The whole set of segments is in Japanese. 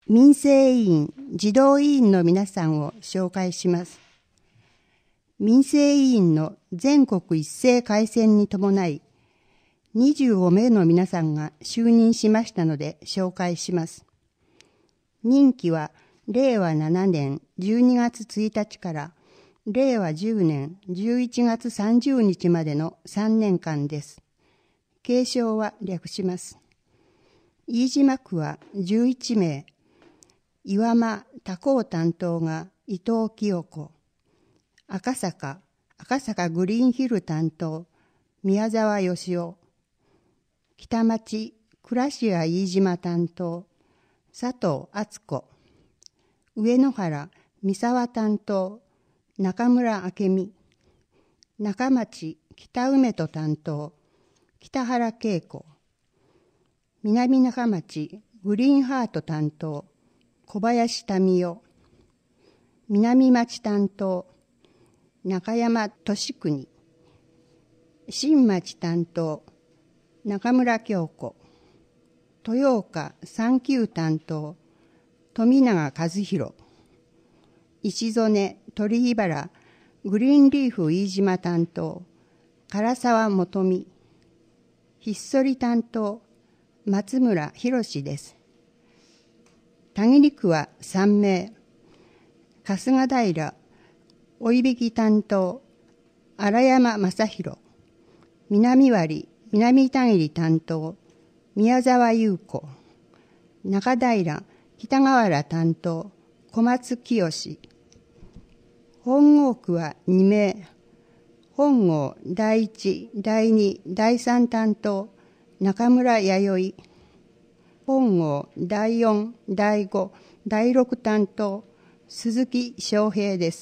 民生委員、児童委員の皆さんを紹介します。民生委員の全国一斉改選に伴い、25名の皆さんが就任しましたので紹介します。任期は令和7年12月1日から令和10年11月30日までの3年間です。継承は略します。飯島区は11名、岩間他校担当が伊藤清子、赤坂グリーンヒル担当宮沢義雄、北町倉敷飯島担当佐藤敦子、上野原三沢担当中村明美、中町北梅戸担当北原恵子、南中町グリーンハート担当小林民代、南町担当中山俊国、新町担当中村京子、豊岡3級担当富永和弘、石曽根鳥居原グリーンリーフ飯島担当唐沢元美、ひっそり担当松村博です。田切区は3名、春日平追引担当荒山正弘、南割南田切担当宮沢優子、中平北河原担当小松清、本郷区は2名、本郷第1、第2、第3担当中村弥生、本郷第4、第5、第6担当鈴木翔平です。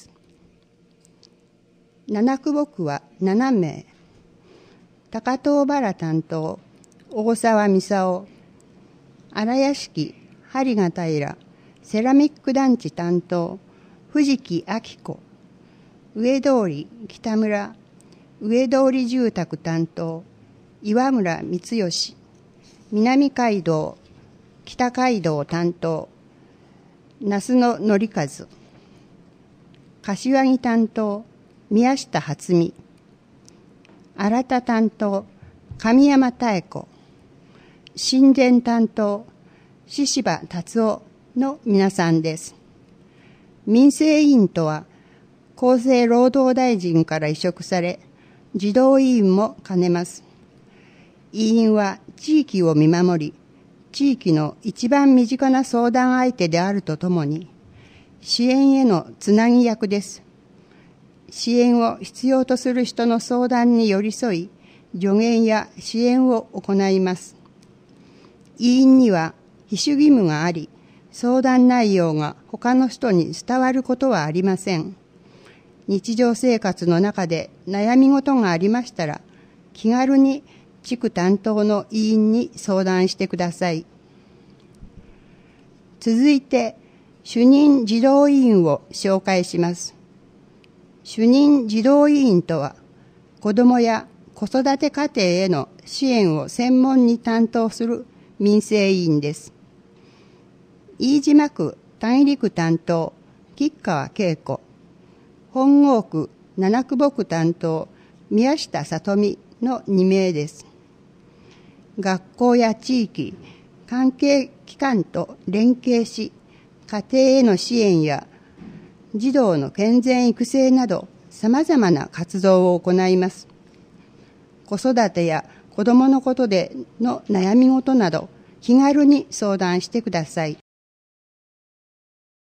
七久保区は7名、高遠原担当大沢美沙荒屋敷針ヶ平セラミック団地担当藤木明子、上通北村上通住宅担当岩村光義、南街道北街道担当那須野則和、柏木担当宮下初美、新田担当神山妙子、親善担当宍柴達夫の皆さんです。民生委員とは厚生労働大臣から委嘱され、児童委員も兼ねます。委員は地域を見守り、地域の一番身近な相談相手であるとともに、支援へのつなぎ役です。支援を必要とする人の相談に寄り添い、助言や支援を行います。委員には秘書義務があり、相談内容が他の人に伝わることはありません。日常生活の中で悩み事がありましたら、気軽に地区担当の委員に相談してください。続いて、主任児童委員を紹介します。主任児童委員とは、子どもや子育て家庭への支援を専門に担当する民生委員です。飯島区田切区担当吉川恵子、本郷区七久保区担当宮下里美の2名です。学校や地域、関係機関と連携し、家庭への支援や児童の健全育成など様々な活動を行います。子育てや子どものことでの悩み事など気軽に相談してください。